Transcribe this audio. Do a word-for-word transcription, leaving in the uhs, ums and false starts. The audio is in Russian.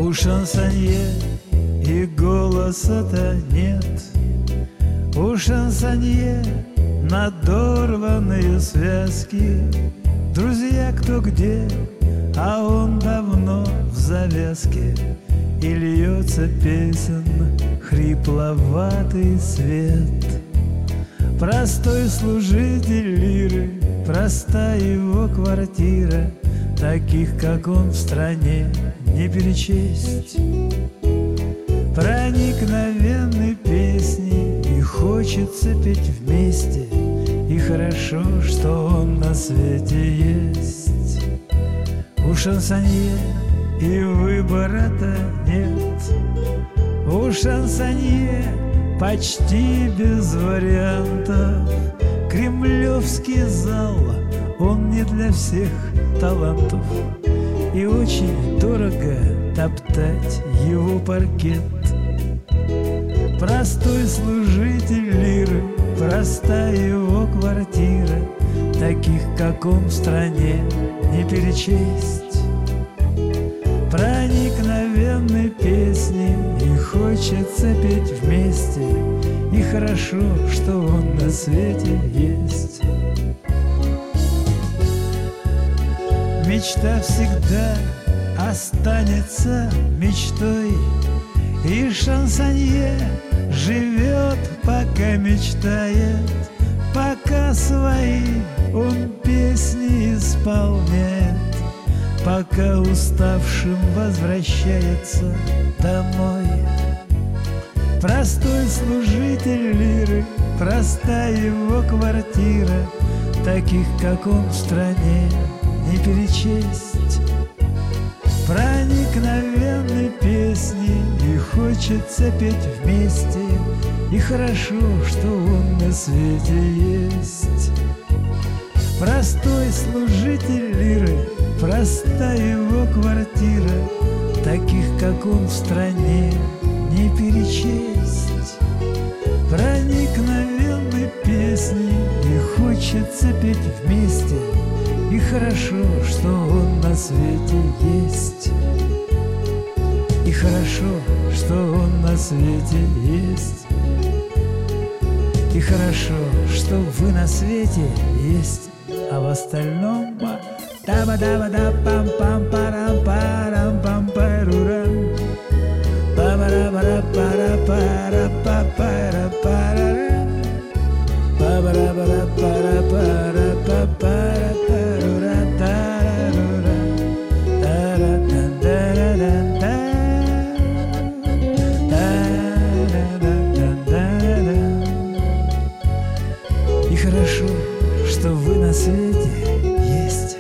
у шансонье и голоса-то нет. У шансонье надорванные связки, друзья кто где, а он давно в завязке. И льется песен хрипловатый свет. Простой служитель лиры, простая его квартира, таких, как он, в стране не перечесть. Проникновенны песни, и хочется петь вместе, и хорошо, что он на свете есть. У шансонье и выбора-то нет. У шансонье почти без вариантов. Кремлевский зал, он не для всех талантов, и очень дорого топтать его паркет. Простой служитель лиры, простая его квартира, таких, как он, в стране не перечесть. Проникновенны песни, и хочется петь вместе, и хорошо, что он на свете есть. Мечта всегда останется мечтой, и шансонье живет, пока мечтает, пока свои он песни исполняет, пока уставшим возвращается домой. Простой служитель лиры, простая его квартира, таких, как он, в стране не перечесть. Проникновенны песни, и хочется петь вместе, и хорошо, что он на свете есть. Простой служитель лиры, простая его квартира, таких, как он, в стране не перечесть. Проникновенны песни, и хочется петь вместе, и хорошо, что он на свете есть. И хорошо, что он на свете есть. И хорошо, что вы на свете есть. А в остальном та-ба-да-ба-да-пам-пам-парам-парам-пам-парурам, па-ба-да-ба-да-пара-пара-пара-парарам, па-ба-да-ба-да-пара-пара-пара-парурам-тарарурам, та-ра-та-та-ра-та-ра-та-та-та-ра-та. И хорошо, что вы на свете есть.